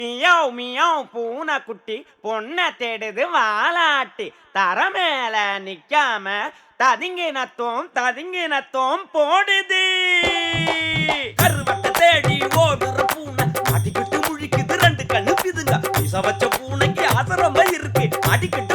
Meow meow பூனைக்குட்டி பொண்ண தேடுது வாலாட்டி தர மேல நிக்காம ததிங்கினத்தோம் போடுது. கருவட்ட தேடி ஓடுற பூனை அடிக்கிட்டு முழிக்குது ரெண்டு கண்ணு பிதுங்க. விச வச்ச பூனைக்கு ஆதரமா இருக்கு அடிக்கிட்டு